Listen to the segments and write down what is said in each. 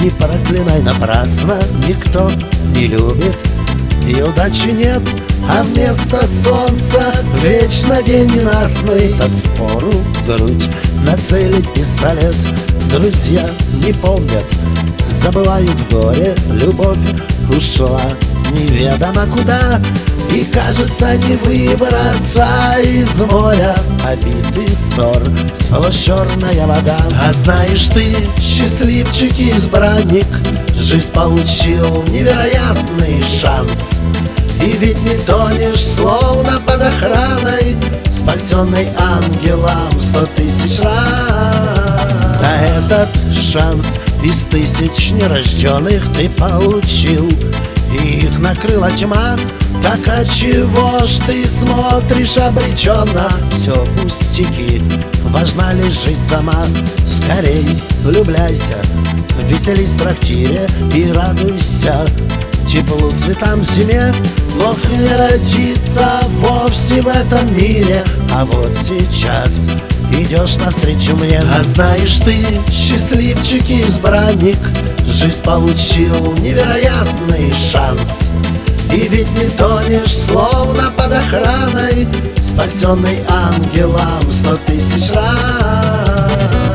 не проклинай напрасно, никто не любит, и удачи нет, а вместо солнца вечно день ненастный. Так впору в грудь нацелить пистолет. Друзья не помнят, забывают в горе, любовь ушла неведомо куда, и кажется не выбраться из моря обид и ссор, сплошь черная вода. А знаешь ты, счастливчик и избранник, жизнь получил невероятный шанс. И ведь не тонешь, словно под охраной, спасенный ангелом 100 000 раз. А этот шанс из тысяч нерожденных ты получил, и их накрыла тьма. Так отчего ж ты смотришь обреченно? Все пустяки, важна лишь жизнь сама. Скорей влюбляйся, веселись в трактире и радуйся теплу, цветам, зиме. Бог не родится вовсе в этом мире, а вот сейчас идешь навстречу мне. А знаешь ты, счастливчик и избранник, жизнь получил невероятный шанс. И ведь не тонешь, словно под охраной, спасенный ангелом 100 000 раз.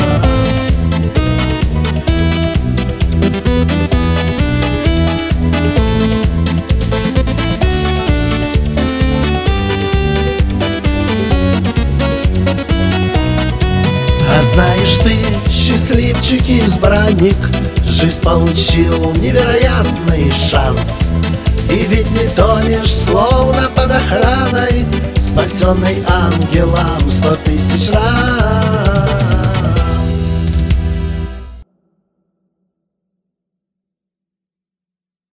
А знаешь ты, счастливчик и избранник, жизнь получил невероятный шанс. И ведь не тонешь, словно под охраной, спасенный ангелом 100 000 раз.